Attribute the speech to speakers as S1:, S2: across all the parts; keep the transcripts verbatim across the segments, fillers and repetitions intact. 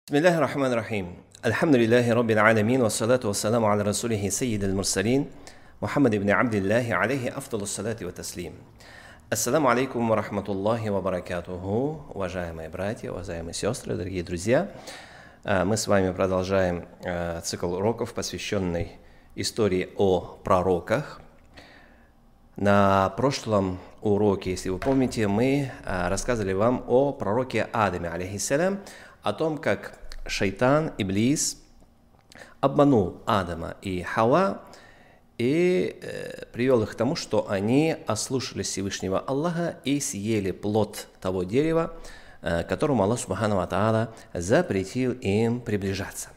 S1: بسم الله الرحمن الرحيم الحمد لله رب العالمين والصلاة والسلام على رسوله سيد المرسلين محمد بن عبد الله عليه أفضل الصلاة والتسليم. Ассаламу алейкум ва рахматуллахи ва баракатуху. Уважаемые братья, уважаемые сестры, дорогие друзья, мы с вами продолжаем цикл уроков, посвященный истории о пророках. На прошлом уроке, если вы помните, мы рассказывали вам о пророке Адаме, алейхиссалям, о том, как шайтан, Иблис, обманул Адама и Хавва и э, привел их к тому, что они ослушались Всевышнего Аллаха и съели плод того дерева, э, которому Аллах Субхану ва Тааля запретил им приближаться.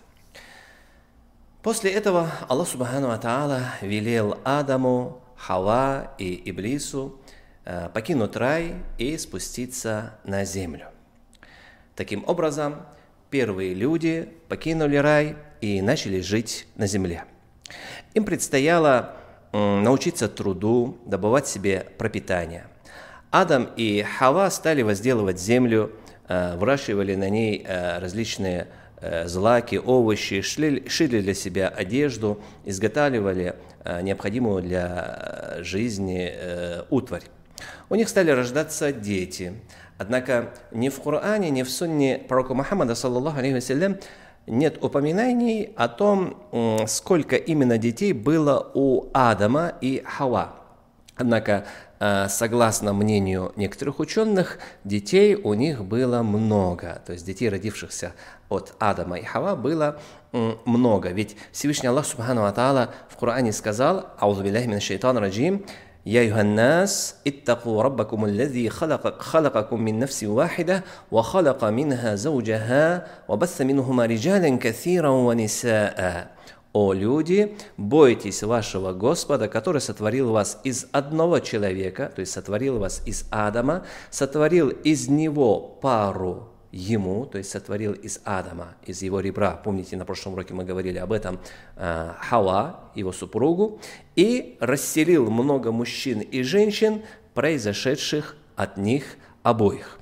S1: После этого Аллах Субхану ва Тааля велел Адаму, Хавва и Иблису э, покинуть рай и спуститься на землю. Таким образом, первые люди покинули рай и начали жить на земле. Им предстояло научиться труду, добывать себе пропитание. Адам и Хавва стали возделывать землю, выращивали на ней различные злаки, овощи, шили для себя одежду, изготавливали необходимую для жизни утварь. У них стали рождаться дети. Однако ни в Коране, ни в Сунне пророка Мухаммада, саллаллаху алейхи вассалям, нет упоминаний о том, сколько именно детей было у Адама и Хавва. Однако, согласно мнению некоторых ученых, детей у них было много. То есть детей, родившихся от Адама и Хавва, было много. Ведь Всевышний Аллах Субхану ва Тааля в Коране сказал: «Аузу биллахи минаш шайтанир раджим. يا أيها الناس اتقوا ربكم الذي خلق خلقكم من نفس واحدة وخلق منها زوجها وبث منهما رجالا كثيرا ونساء». О люди, бойтесь вашего Господа, который сотворил вас из одного человека, то есть сотворил вас из Адама, сотворил из него пару ему, то есть сотворил из Адама, из его ребра. Помните, на прошлом уроке мы говорили об этом, э, Хавва, его супругу, и расселил много мужчин и женщин, произошедших от них обоих.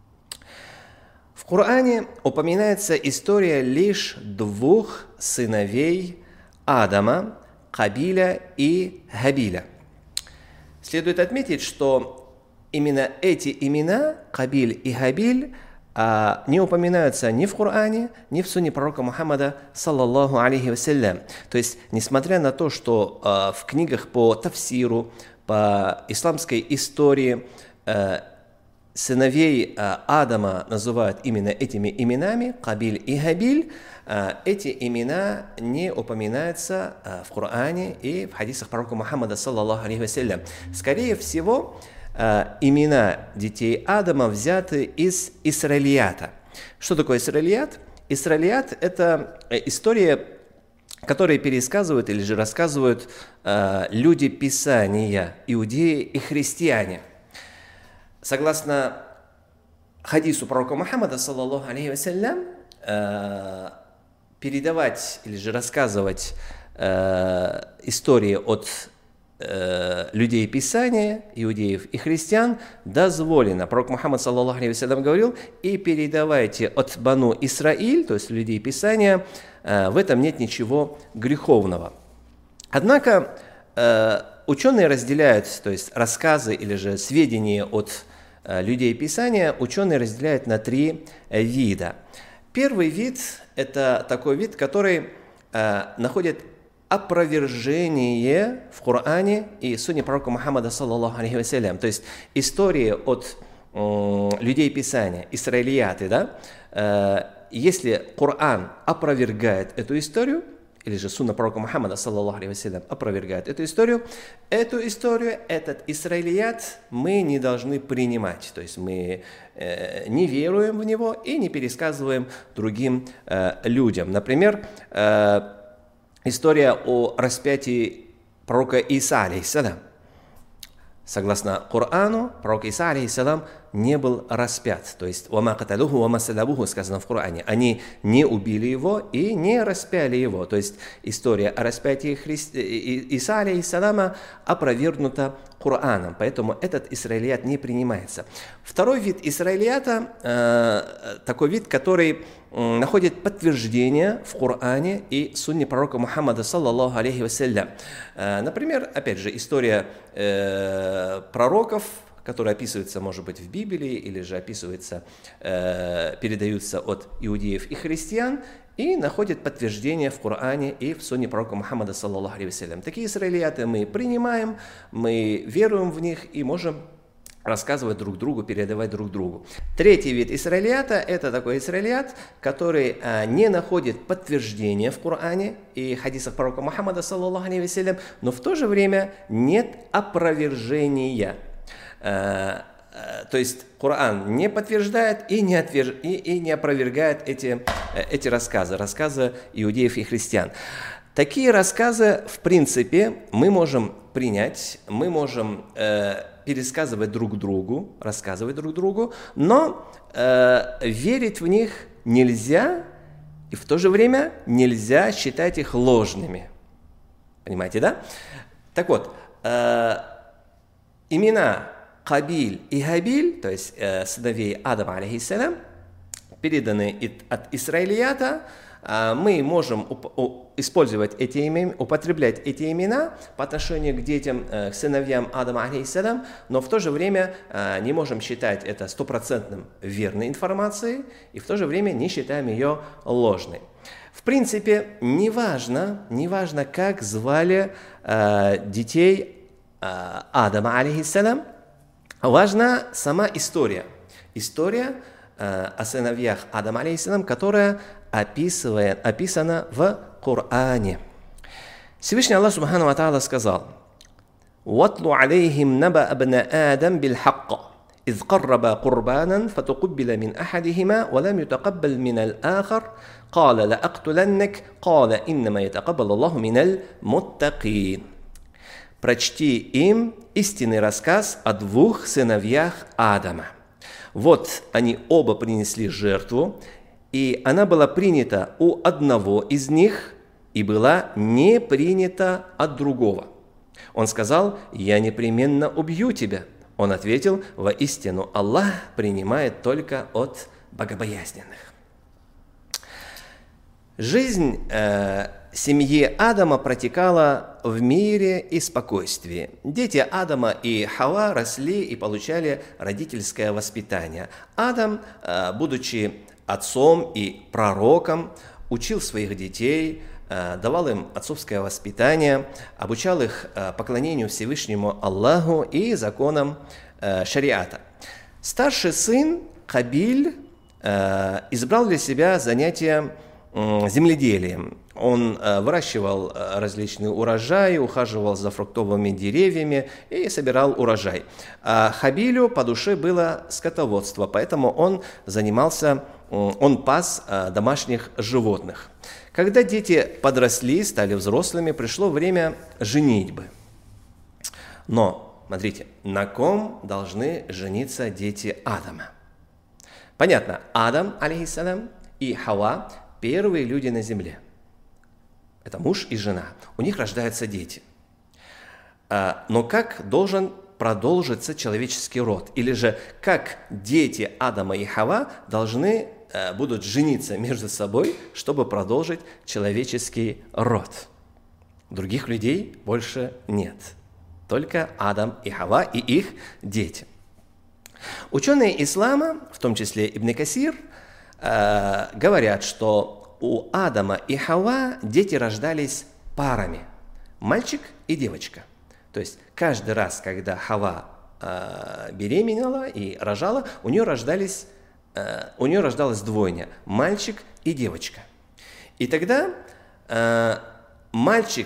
S1: В Коране упоминается история лишь двух сыновей Адама, Кабиля и Хабиля. Следует отметить, что именно эти имена, Кабиль и Хабиль, не упоминаются ни в Коране, ни в Сунне пророка Мухаммада, саллаллаху алейхи вассалям. То есть, несмотря на то, что э, в книгах по тафсиру, по исламской истории э, сыновей э, Адама называют именно этими именами, Кабиль и Хабиль, э, эти имена не упоминаются э, в Коране и в хадисах пророка Мухаммада, саллаллаху алейхи вассалям. Скорее всего, имена детей Адама взяты из Исраилията. Что такое Исраилият? Исраилият – это история, которые пересказывают или же рассказывают э, люди Писания, иудеи и христиане. Согласно хадису пророка Мухаммада, саллаллаху алейхи вассалям, э, передавать или же рассказывать э, истории от людей Писания, иудеев и христиан дозволено. Пророк Мухаммад, саллаллаху алейхи вассалям, говорил: и передавайте от Бану Исраиль, то есть людей Писания, в этом нет ничего греховного. Однако ученые разделяют, то есть рассказы или же сведения от людей Писания, ученые разделяют на три вида. Первый вид – это такой вид, который находит опровержение в Коране и Сунне пророка Мухаммада, саллаллаху алейхи вассалям. То есть истории от э, людей Писания, Исраилияты, да, э, если Коран опровергает эту историю, или же Сунна пророка Мухаммада, саллаллаху алейхи вассалям, опровергает эту историю, эту историю, этот Исраилият мы не должны принимать. То есть мы э, не веруем в него и не пересказываем другим э, людям. Например, э, история о распятии пророка Иса, алейхиссалям. Согласно Корану, пророк Иса, алейхиссалям, не был распят. То есть, «Вама каталуху, вама салабуху» сказано в Коране. Они не убили его и не распяли его. То есть, история о распятии Христ... Иса, алейхиссаляма, опровергнута Кораном. Поэтому этот Исраилият не принимается. Второй вид Исраилията, э, такой вид, который находит подтверждение в Коране и сунне пророка Мухаммада, саллаллаху алейхи вассалям. Например, опять же, история э, пророков, которые описываются, может быть, в Библии, или же описываются, э, передаются от иудеев и христиан, и находят подтверждение в Коране и в сунне пророка Мухаммада, саллаллаху алейхи вассалям. Такие исраилияты мы принимаем, мы веруем в них и можем рассказывать друг другу, передавать друг другу. Третий вид исраилията – это такой исраилият, который а, не находит подтверждения в Коране и хадисах пророка Мухаммада, саллаллаху алейхи вассалям, но в то же время нет опровержения. А, а, то есть Коран не подтверждает и не, отверж... и, и не опровергает эти, эти рассказы, рассказы иудеев и христиан. Такие рассказы, в принципе, мы можем принять, мы можем э, пересказывать друг другу, рассказывать друг другу, но э, верить в них нельзя, и в то же время нельзя считать их ложными. Понимаете, да? Так вот, э, имена Кабиль и Хабиль, то есть э, сыновей Адама, алейхиссалям, переданы от исраилията, мы можем использовать эти имена, употреблять эти имена по отношению к детям, к сыновьям Адама, алейхиссалям, но в то же время не можем считать это стопроцентным верной информацией и в то же время не считаем ее ложной. В принципе, неважно, неважно, как звали детей Адама, алейхиссалям, важна сама история. История о сыновьях Адама, алейхиссалям, которая описывает, описана в Коране. Всевышний Аллах Субхану ва Тааля сказал: «Ватлу алейхим наба абна Адам билхакка, إذ قربا قربانا فتقبل من أحدهما ولم يتقبل من الآخر قال لأقتلنك قال إنما يتقبل الله من المتقين». Прочти им истинный рассказ о двух сыновьях Адама. Вот они оба принесли жертву, и она была принята у одного из них и была не принята от другого. Он сказал: «Я непременно убью тебя». Он ответил: «Воистину Аллах принимает только от богобоязненных». Жизнь э, семьи Адама протекала в мире и спокойствии. Дети Адама и Хава росли и получали родительское воспитание. Адам, э, будучи отцом и пророком, учил своих детей, давал им отцовское воспитание, обучал их поклонению Всевышнему Аллаху и законам шариата. Старший сын Кабиль избрал для себя занятие земледелием. Он выращивал различные урожаи, ухаживал за фруктовыми деревьями и собирал урожай. А Хабилю по душе было скотоводство, поэтому он занимался, он пас домашних животных. Когда дети подросли, стали взрослыми, пришло время женитьбы. Но, смотрите, на ком должны жениться дети Адама? Понятно, Адам, алейхиссалям, и Хава – первые люди на земле. Это муж и жена. У них рождаются дети. Но как должен продолжиться человеческий род? Или же как дети Адама и Хава должны будут жениться между собой, чтобы продолжить человеческий род? Других людей больше нет. Только Адам и Хава и их дети. Ученые ислама, в том числе Ибн Касир, говорят, что у Адама и Хава дети рождались парами, мальчик и девочка. То есть каждый раз, когда Хава э, беременела и рожала, у нее рождались, э, у нее рождалось двойня, мальчик и девочка. И тогда э, мальчик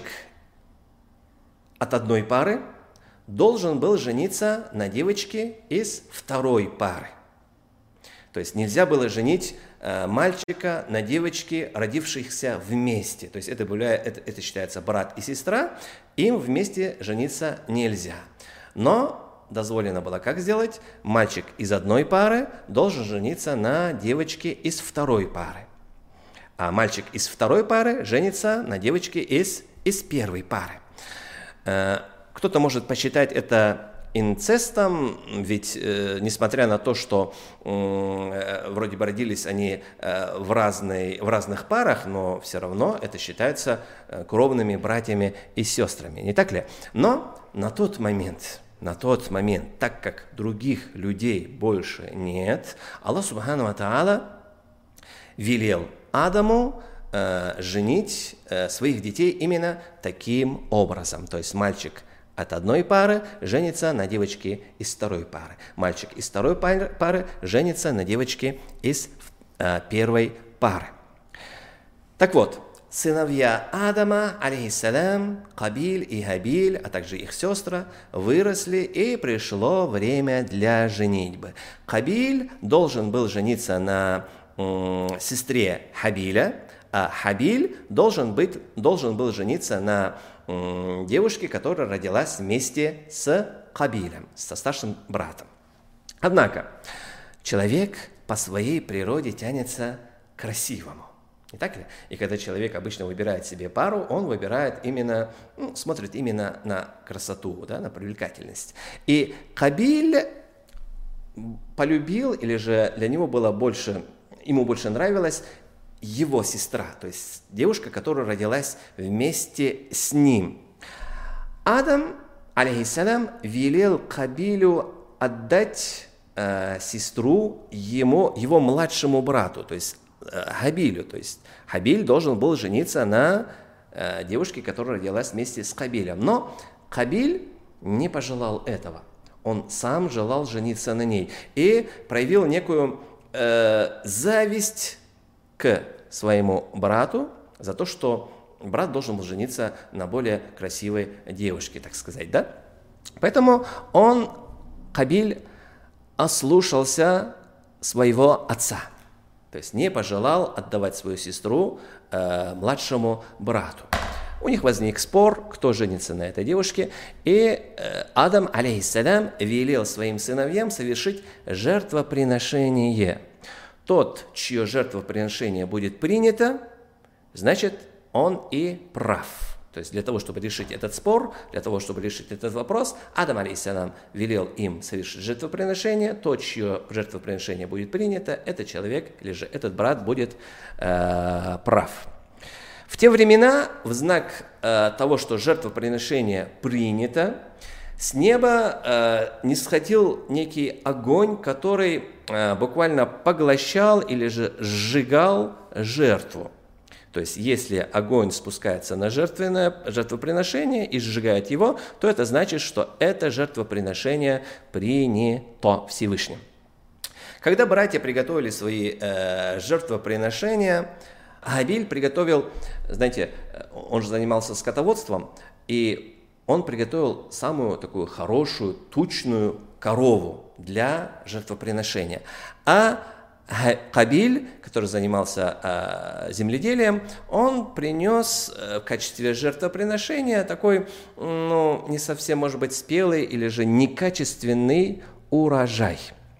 S1: от одной пары должен был жениться на девочке из второй пары. То есть нельзя было женить э, мальчика на девочке, родившихся вместе. То есть это, были, это, это считается брат и сестра, им вместе жениться нельзя. Но дозволено было как сделать? Мальчик из одной пары должен жениться на девочке из второй пары. А мальчик из второй пары женится на девочке из, из первой пары. Э, кто-то может посчитать это инцестом, ведь э, несмотря на то, что э, вроде бы родились они э, в, разной, в разных парах, но все равно это считается э, кровными братьями и сестрами, не так ли? Но на тот момент, на тот момент, так как других людей больше нет, Аллах Субхану ва Тааля велел Адаму э, женить э, своих детей именно таким образом. То есть мальчик от одной пары женится на девочке из второй пары. Мальчик из второй пары женится на девочке из э, первой пары. Так вот, сыновья Адама, алейхиссалям, Кабиль и Хабиль, а также их сестра, выросли, и пришло время для женитьбы. Кабиль должен был жениться на сестре Хабиля, а Хабиль должен, быть, должен был жениться на м, девушке, которая родилась вместе с Кабилем, со старшим братом. Однако человек по своей природе тянется к красивому. Не так ли? И когда человек обычно выбирает себе пару, он выбирает именно, ну, смотрит именно на красоту, да, на привлекательность. И Кабиль полюбил, или же для него было больше... Ему больше нравилась его сестра, то есть девушка, которая родилась вместе с ним. Адам, алейхиссалям, велел Кабилю отдать э, сестру ему, его младшему брату, то есть э, Хабилю. То есть Хабиль должен был жениться на э, девушке, которая родилась вместе с Кабилем. Но Кабиль не пожелал этого. Он сам желал жениться на ней и проявил некую зависть к своему брату за то, что брат должен был жениться на более красивой девушке, так сказать, да? Поэтому он, Кабиль, ослушался своего отца, то есть не пожелал отдавать свою сестру э, младшему брату. У них возник спор, кто женится на этой девушке, и э, Адам, алейхиссалям, велел своим сыновьям совершить жертвоприношение. Тот, чье жертвоприношение будет принято, значит, он и прав. То есть для того, чтобы решить этот спор, для того, чтобы решить этот вопрос, Адам, алейхиссалям, велел им совершить жертвоприношение. Тот, чье жертвоприношение будет принято, этот человек или же этот брат будет э, прав. В те времена, в знак э, того, что жертвоприношение принято, с неба э, нисходил некий огонь, который э, буквально поглощал или же сжигал жертву. То есть, если огонь спускается на жертвенное, жертвоприношение и сжигает его, то это значит, что это жертвоприношение принято Всевышним. Когда братья приготовили свои э, жертвоприношения, Хабиль приготовил, знаете, он же занимался скотоводством, и он приготовил самую такую хорошую, тучную корову для жертвоприношения. А Кабиль, который занимался э, земледелием, он принес э, в качестве жертвоприношения такой, ну, не совсем, может быть, спелый или же некачественный урожай.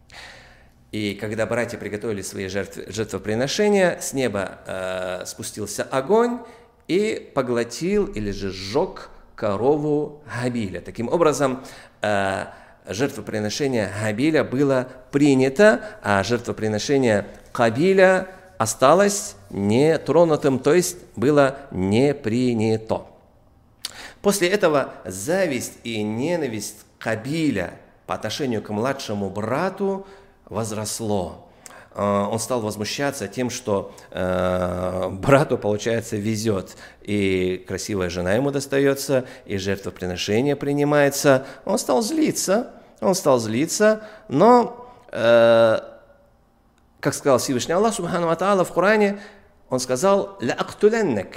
S1: И когда братья приготовили свои жертвы, жертвоприношения, с неба э, спустился огонь и поглотил или же сжег корову Хабиля. Таким образом, э, жертвоприношение Хабиля было принято, а жертвоприношение Кабиля осталось нетронутым, то есть было не принято. После этого зависть и ненависть Кабиля по отношению к младшему брату возросло. Он стал возмущаться тем, что э, брату, получается, везет. И красивая жена ему достается, и жертвоприношение принимается. Он стал злиться, он стал злиться, но, э, как сказал Всевышний Аллах, Субхану ва Тааля, в Коране, он сказал: «Ля актуленнек»,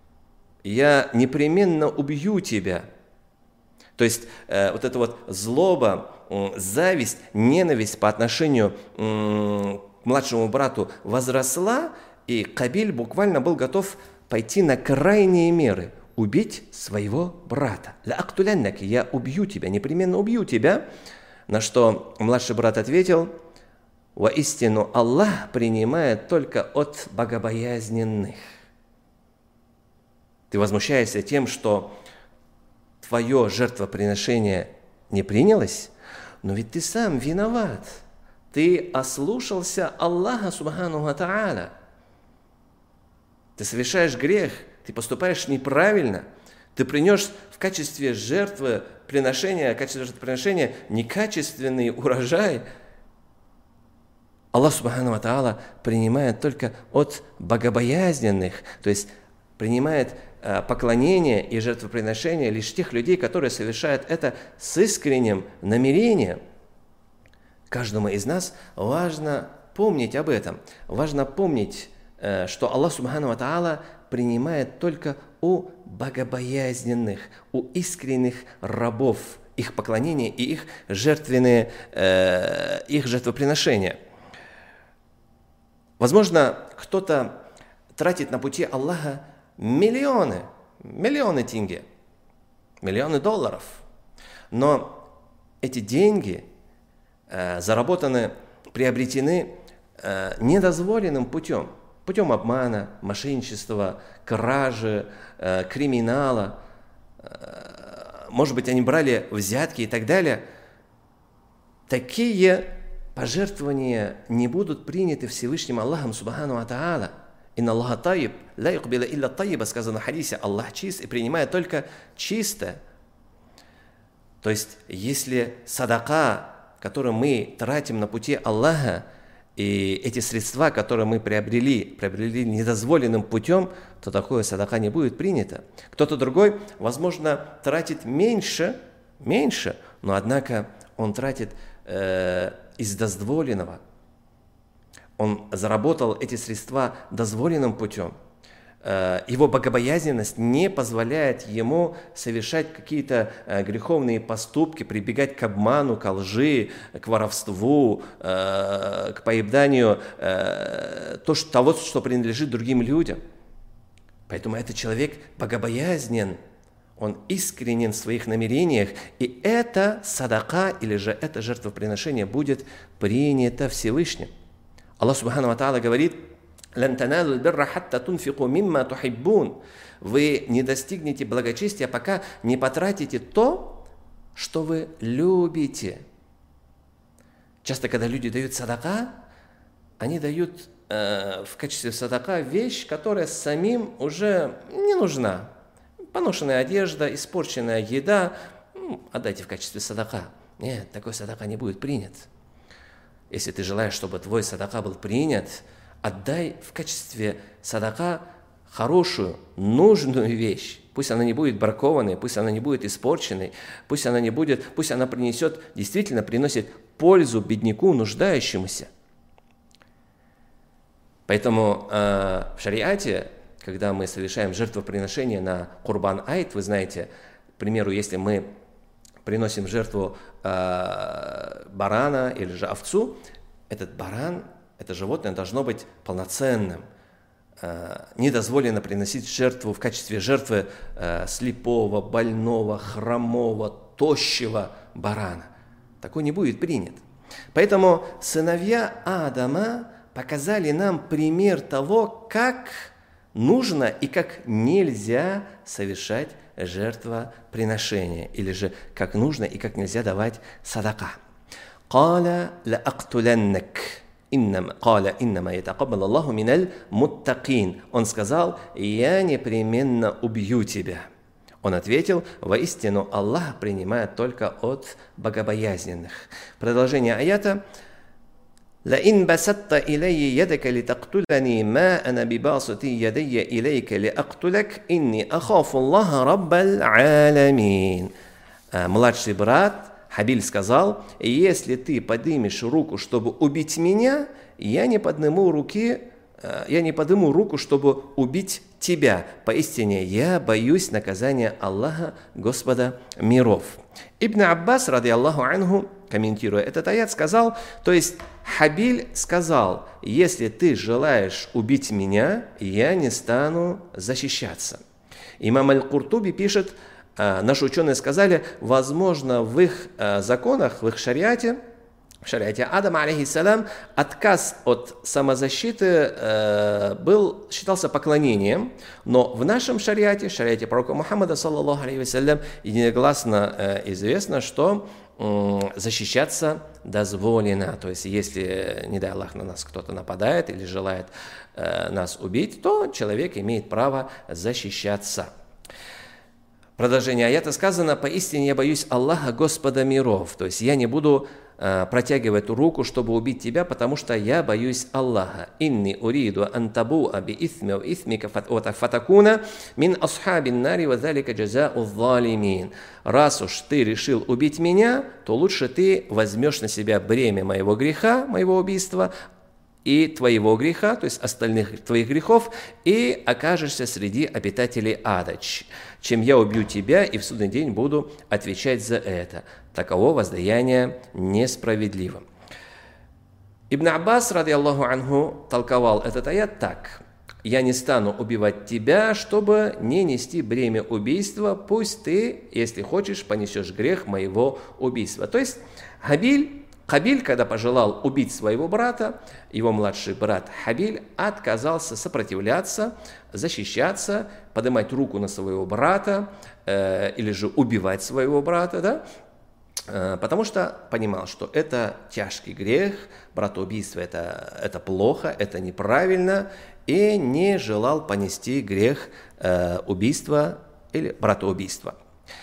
S1: «Я непременно убью тебя». То есть э, вот эта вот злоба, э, зависть, ненависть по отношению э, к младшему брату возросла, и Кабиль буквально был готов пойти на крайние меры, убить своего брата. «Ля актуленнек», «Я убью тебя, непременно убью тебя». На что младший брат ответил: «Воистину Аллах принимает только от богобоязненных». Ты возмущаешься тем, что твое жертвоприношение не принялось, но ведь ты сам виноват. Ты ослушался Аллаха Субхану ва Тааля. Ты совершаешь грех, ты поступаешь неправильно. Ты принес в качестве жертвы приношения, в качестве жертвоприношения некачественный урожай. Аллах Субхану ва Тааля принимает только от богобоязненных, то есть принимает э, поклонение и жертвоприношение лишь тех людей, которые совершают это с искренним намерением. Каждому из нас важно помнить об этом. Важно помнить, э, что Аллах Субхану ва Тааля принимает только у богобоязненных, у искренних рабов их поклонение и их жертвенные, э, их жертвоприношения. Возможно, кто-то тратит на пути Аллаха миллионы, миллионы тенге, миллионы долларов. Но эти деньги э, заработаны, приобретены э, недозволенным путем. Путем обмана, мошенничества, кражи, э, криминала. Э, может быть, они брали взятки и так далее. Такие пожертвования не будут приняты Всевышним Аллахом Субхану ва Тааля. Инна Аллаха таиб, ла юкбила илля таиба, сказано в хадисе. Аллах чист и принимает только чистое. То есть, если садака, которую мы тратим на пути Аллаха, и эти средства, которые мы приобрели, приобрели недозволенным путем, то такое садака не будет принято. Кто-то другой, возможно, тратит меньше, меньше, но однако он тратит э, из дозволенного. Он заработал эти средства дозволенным путем. Его богобоязненность не позволяет ему совершать какие-то греховные поступки, прибегать к обману, к лжи, к воровству, к поеданию того, что принадлежит другим людям. Поэтому этот человек богобоязнен, он искренен в своих намерениях, и это садака, или же это жертвоприношение будет принято Всевышним. Аллах Субхану ва Тааля говорит: «Лан таналу л-бирра хатта тунфику мимма тухиббун». Вы не достигнете благочестия, пока не потратите то, что вы любите. Часто, когда люди дают садака, они дают э, в качестве садака вещь, которая самим уже не нужна. Поношенная одежда, испорченная еда, ну, отдайте в качестве садака. Нет, такой садака не будет принят. Если ты желаешь, чтобы твой садака был принят, отдай в качестве садака хорошую, нужную вещь. Пусть она не будет бракованной, пусть она не будет испорченной, пусть она не будет, пусть она принесет, действительно приносит пользу бедняку, нуждающемуся. Поэтому э, в шариате, когда мы совершаем жертвоприношение на Курбан Айд, вы знаете, к примеру, если мы приносим жертву э, барана или же овцу, этот баран, это животное должно быть полноценным. Э, не дозволено приносить жертву в качестве жертвы э, слепого, больного, хромого, тощего барана. Такой не будет принят. Поэтому сыновья Адама показали нам пример того, как нужно и как нельзя совершать жертвоприношение, или же как нужно и как нельзя давать садака. «Каля лаактуляннак». «Каля иннама ятакаббалу Аллаху миналь муттакин». Он сказал: «Я непременно убью тебя». Он ответил: «Воистину Аллах принимает только от богобоязненных». Продолжение аята: «Лаин басатта илайя ядака литактулани ма ана бибасати ядайя илайка лиактулак инни ахафу Аллаха раббаль аламин». Младший брат Хабиль сказал: «Если ты поднимешь руку, чтобы убить меня, я не подниму руки, я не подниму руку, чтобы убить тебя. Поистине я боюсь наказания Аллаха, Господа миров». Ибн Аббас, ради Аллаху анху, комментируя этот аят, сказал, то есть Хабиль сказал: «Если ты желаешь убить меня, я не стану защищаться». Имам Аль-Куртуби пишет: наши ученые сказали, возможно, в их законах, в их шариате в шариате Адама, алейхиссалям, отказ от самозащиты э, был, считался поклонением, но в нашем шариате, в шариате пророка Мухаммада, саллаллаху алейхи вассалям, единогласно э, известно, что э, защищаться дозволено. То есть, если, не дай Аллах, на нас кто-то нападает или желает э, нас убить, то человек имеет право защищаться. Продолжение аята сказано: «Поистине я боюсь Аллаха, Господа миров». То есть я не буду э, протягивать руку, чтобы убить тебя, потому что я боюсь Аллаха. «Инни уриду антабу аби исми ва исмика фатакуна мин асхабин нари ва залика джазау залимин». Раз уж ты решил убить меня, то лучше ты возьмешь на себя бремя моего греха, моего убийства, и твоего греха, то есть остальных твоих грехов, и окажешься среди обитателей ада, чем я убью тебя и в судный день буду отвечать за это. Таково воздаяние несправедливо. Ибн Аббас, ради Аллаху анху, толковал этот аят так: «Я не стану убивать тебя, чтобы не нести бремя убийства, пусть ты, если хочешь, понесешь грех моего убийства». То есть Хабиль, Хабиль, когда пожелал убить своего брата, его младший брат Хабиль отказался сопротивляться, защищаться, поднимать руку на своего брата э, или же убивать своего брата, да? э, потому что понимал, что это тяжкий грех, братоубийство это, это плохо, это неправильно, и не желал понести грех э, убийства или братоубийства.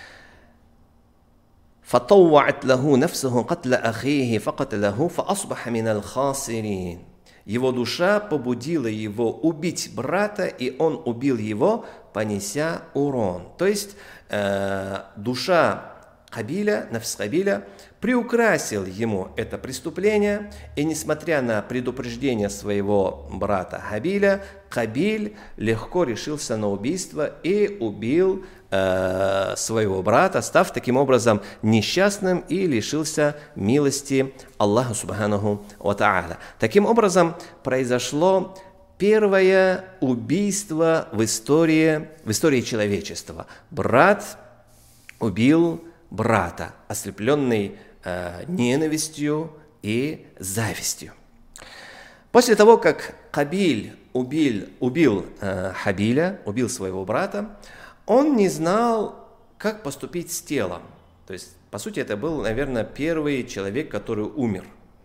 S1: فطوعت له نفسه قتل أخيه فقتله فأصبح من الخاسرين. Его душа побудила его убить брата, и он убил его, понеся урон. То есть э, душа Хабиля, нафс Хабиля, приукрасил ему это преступление, и несмотря на предупреждение своего брата Хабиля, Хабиль легко решился на убийство и убил э, своего брата, став таким образом несчастным и лишился милости Аллаха субханаху ва тааля. Таким образом произошло первое убийство в истории, в истории человечества. Брат убил брата, ослепленный э, ненавистью и завистью. После того, как Хабиль убил, убил э, Хабиля, убил своего брата, он не знал, как поступить с телом. То есть, по сути, это был, наверное, первый человек, который умер.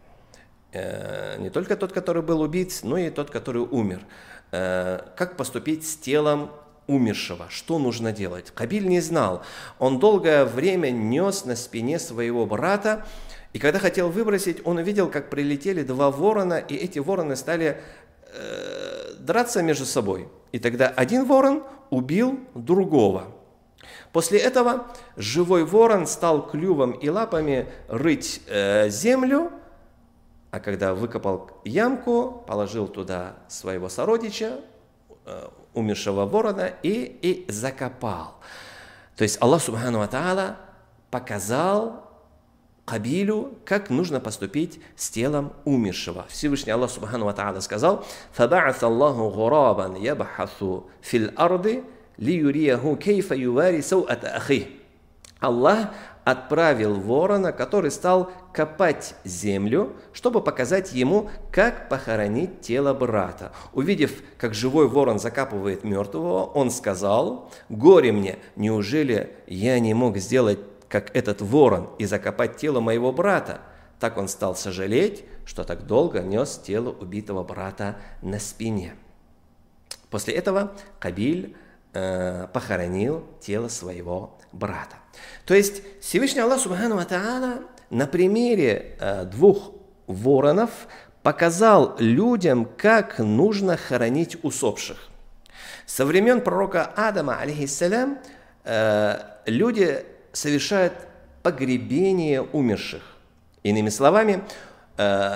S1: Э, не только тот, который был убит, но и тот, который умер. Э, как поступить с телом умершего, что нужно делать? Хабиль не знал. Он долгое время нес на спине своего брата, и когда хотел выбросить, он увидел, как прилетели два ворона, и эти вороны стали э, драться между собой. И тогда один ворон убил другого. После этого живой ворон стал клювом и лапами рыть э, землю, а когда выкопал ямку, положил туда своего сородича, э, умершего ворона, и, и закопал. То есть Аллах субхану ва тааля показал Хабилю, как нужно поступить с телом умершего. Всевышний Аллах субхану ва тааля сказал: فَبَعَثَ اللَّهُ غُرَابًا يَبْحَثُ فِي الْأَرْضِ لِيُرِيَهُ كَيْفَ يُوَارِي سَوْءَةَ أَخِيهِ. Аллах отправил ворона, который стал копать землю, чтобы показать ему, как похоронить тело брата. Увидев, как живой ворон закапывает мертвого, он сказал: «Горе мне, неужели я не мог сделать, как этот ворон, и закопать тело моего брата?» Так он стал сожалеть, что так долго нес тело убитого брата на спине. После этого Хабиль э, похоронил тело своего брата. То есть Всевышний Аллах субхану ва тааля на примере э, двух воронов показал людям, как нужно хоронить усопших. Со времен пророка Адама, алейхиссалям, э, люди совершают погребение умерших. Иными словами, э,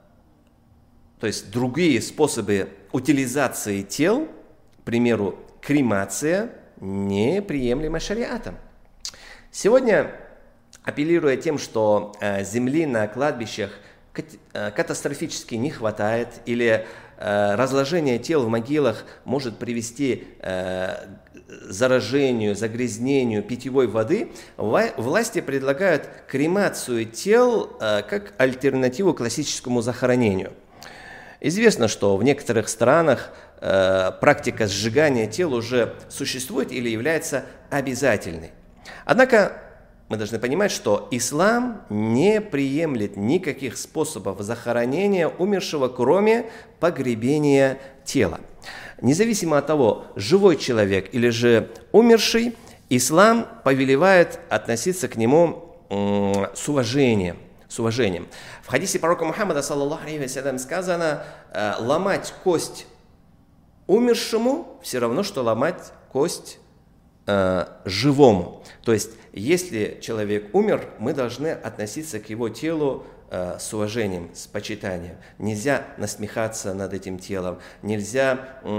S1: то есть другие способы утилизации тел, к примеру, кремация, неприемлема шариатом. Сегодня, апеллируя тем, что э, земли на кладбищах кат- э, катастрофически не хватает, или разложение тел в могилах может привести к заражению, загрязнению питьевой воды, власти предлагают кремацию тел как альтернативу классическому захоронению. Известно, что в некоторых странах практика сжигания тел уже существует или является обязательной. Однако мы должны понимать, что ислам не приемлет никаких способов захоронения умершего, кроме погребения тела. Независимо от того, живой человек или же умерший, ислам повелевает относиться к нему с уважением. С уважением. В хадисе пророка Мухаммада, саллаллаху алейхи ва саллям, сказано: ломать кость умершему все равно, что ломать кость э, живому. То есть, если человек умер, мы должны относиться к его телу э, с уважением, с почитанием. Нельзя насмехаться над этим телом, нельзя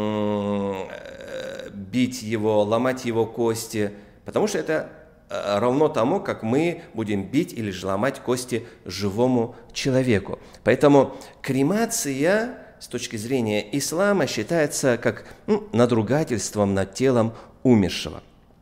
S1: э, бить его, ломать его кости, потому что это равно тому, как мы будем бить или же ломать кости живому человеку. Поэтому кремация с точки зрения ислама считается как ну, надругательством над телом умершего.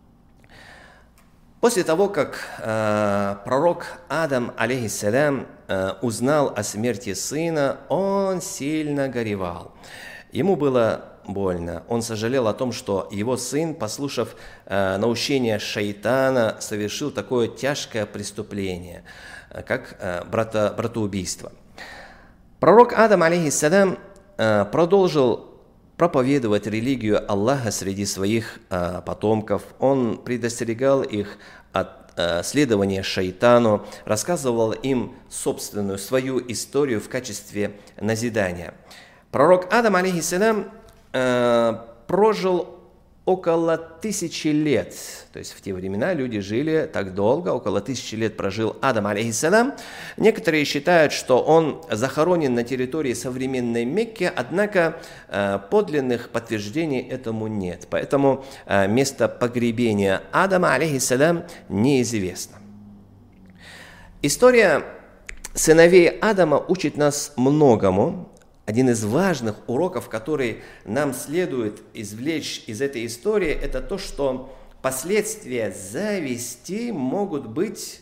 S1: После того, как э, пророк Адам, алейхиссалям, э, узнал о смерти сына, он сильно горевал. Ему было больно. Он сожалел о том, что его сын, послушав э, наущения шайтана, совершил такое тяжкое преступление, э, как э, брата, братоубийство. Пророк Адам, алейхиссалям, э, продолжил проповедовать религию Аллаха среди своих э, потомков. Он предостерегал их от э, следования шайтану, рассказывал им собственную свою историю в качестве назидания. Пророк Адам, алейхиссалям, э, прожил около тысячи лет. То есть в те времена люди жили так долго, около тысячи лет прожил Адам, алейхиссалям. Некоторые считают, что он захоронен на территории современной Мекки, однако э, подлинных подтверждений этому нет. Поэтому э, место погребения Адама, алейхиссалям, неизвестно. История сыновей Адама учит нас многому. Один из важных уроков, который нам следует извлечь из этой истории, это то, что последствия зависти могут быть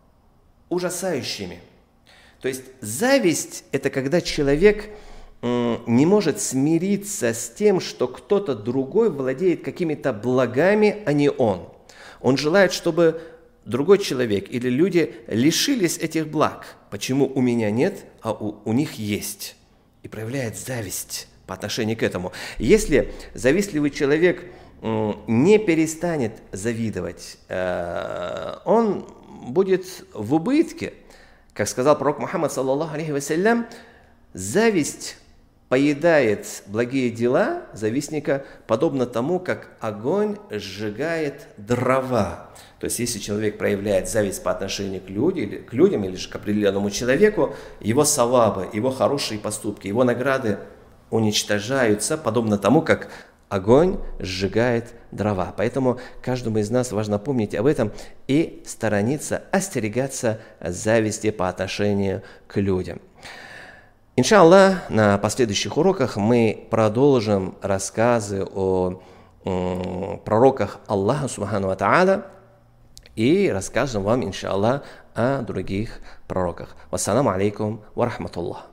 S1: ужасающими. То есть зависть – это когда человек не может смириться с тем, что кто-то другой владеет какими-то благами, а не он. Он желает, чтобы другой человек или люди лишились этих благ. Почему у меня нет, а у, у них есть? И проявляет зависть по отношению к этому. Если завистливый человек не перестанет завидовать, он будет в убытке. Как сказал пророк Мухаммад, саллаллаху алейхи ва саллям, зависть поедает благие дела завистника, подобно тому, как огонь сжигает дрова. То есть, если человек проявляет зависть по отношению к, люди, к людям или же к определенному человеку, его савабы, его хорошие поступки, его награды уничтожаются, подобно тому, как огонь сжигает дрова. Поэтому каждому из нас важно помнить об этом и сторониться, остерегаться зависти по отношению к людям. Иншаллах, на последующих уроках мы продолжим рассказы о м, пророках Аллаха Субхану ва Тааля и расскажем вам, иншаллах, о других пророках. Вассаламу алейкум ва рахматуллах.